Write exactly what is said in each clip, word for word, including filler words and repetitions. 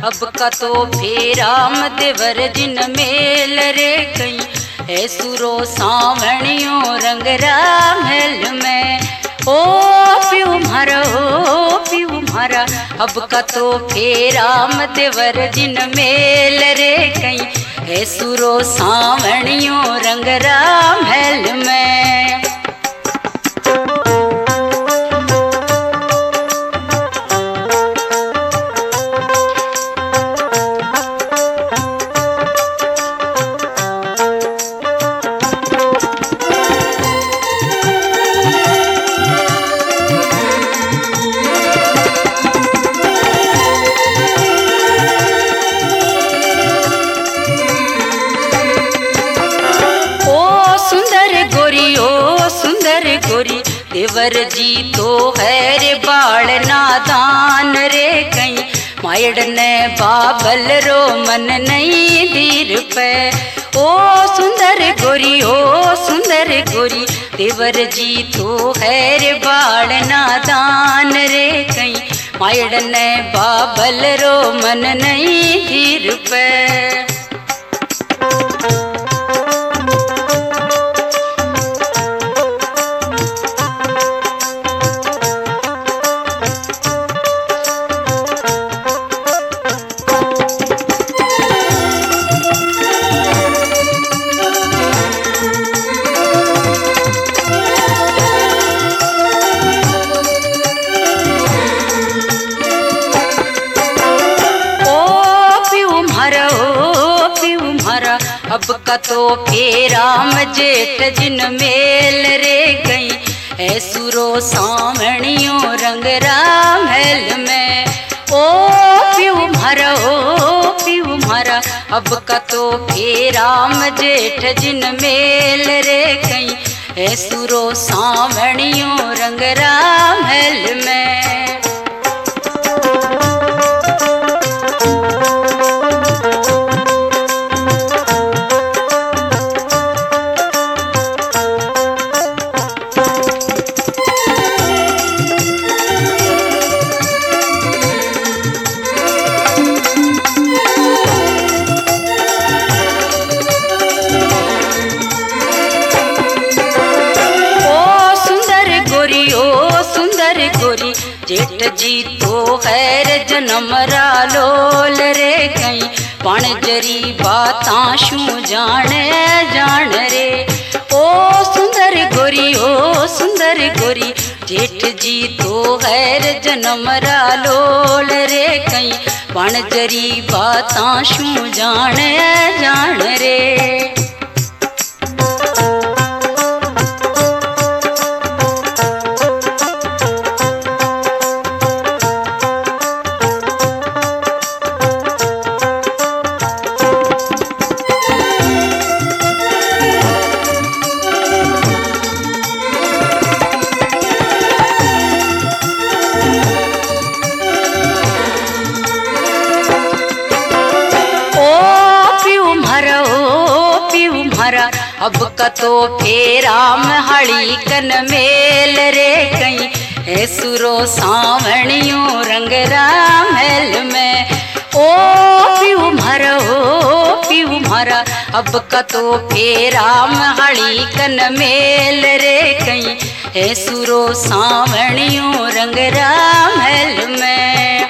अब का तो फेराम देवर जिन मेल रे कहीं है सुरो सावणियों रंगरा महल में। ओ प्यू मारा ओ प्यू मारा अब का तो फेराम देवर जिन मेल रे कहीं है सुरो सावणियों रंगरा महल में। गोरी देवर जी तो है रे बाल नादान रे कहीं मायड़ ने बाबल रो मन नहीं धीर पे। ओ सुंदर गोरी ओ सुंदर गोरी देवर जी तो है रे बाल नादान रे कहीं मायड़ ने बाबल रो मन नहीं धीर पे। अब का तो फेराम जेठ जिन मेल रे गई है सुरो सावणियों रंगरा महल में। ओ प्यू मारा ओ प्यू मारा अब का तो फेराम जेठ जिन मेल रे गई है सुरो सावणियों रंगरा महल में। जेठ जी तो खैर जन्म रालोल रे कहीं पण जरी बातां शू जाने जान रे। ओ सुंदर गोरी ओ सुंदर गोरी जेठ जी तो खैर जन्म रालोल रे कहीं पण जरी बातां शू जाने जान रे। अब का तो फेराम हड़ी कन मेल रे कहीं है सुरो सावणियों रंगरा महल में। ओ प्यू मारा ओ प्यू मारा अब का तो फेराम हड़ी कन मेल रे कहीं है सुरो सावणियों रंगरा महल में।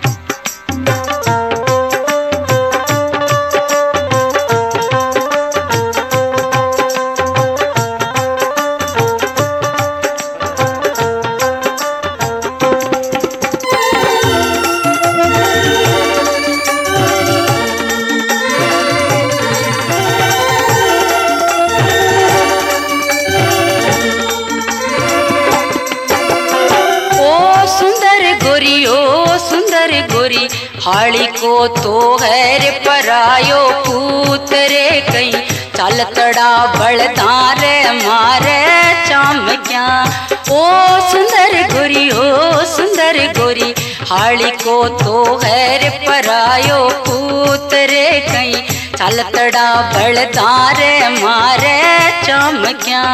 हाड़ी को तो गैर परायो पूत रे कहीं चलतड़ा बलदार मारे चाम क्या। ओ सुंदर गोरी ओ सुंदर गोरी हाड़ी को तो गैर परायो पूत रे कहीं चलतड़ा बलदार मारे चाम क्या।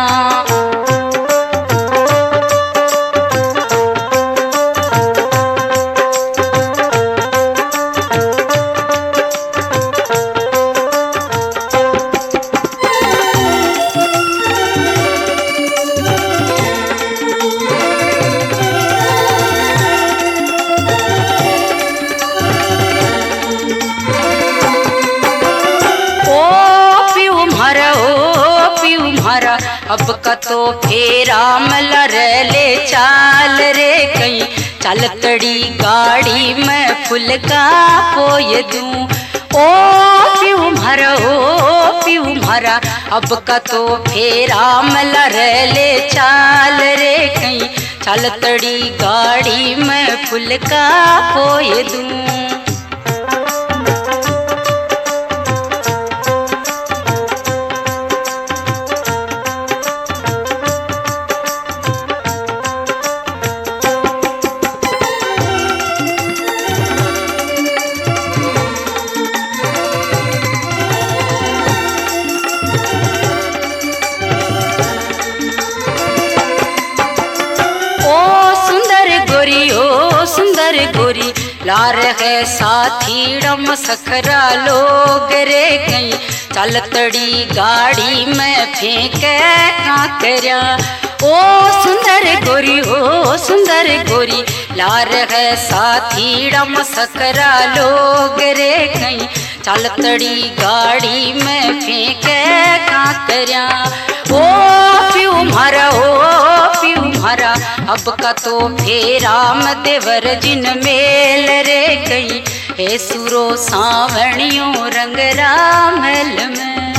अब का तो फेरा मलर ले चाल रे कहीं चल तड़ी गाड़ी में फुल का पोय दूं ओ प्यू मारा ओ प्यू मारा अब का तो फेरा मलर ले चाल रे कहीं चल तड़ी गाड़ी में फुल का पोय दूं। गोरी लार है साथी डम सखरा लोग रे कहीं चल तड़ी गाड़ी में फेंके काकरिया ओ सुंदर गोरी ओ सुंदर गोरी लार है साथी डम सखरा लोग रे कहीं चल तड़ी गाड़ी में फेंके काकरिया ओ प्यू मारा ओ प्यू मारा अब का तो फेराम देवर जिन मेल रे कहीं हे सुरो सावणियों रंग रामल में।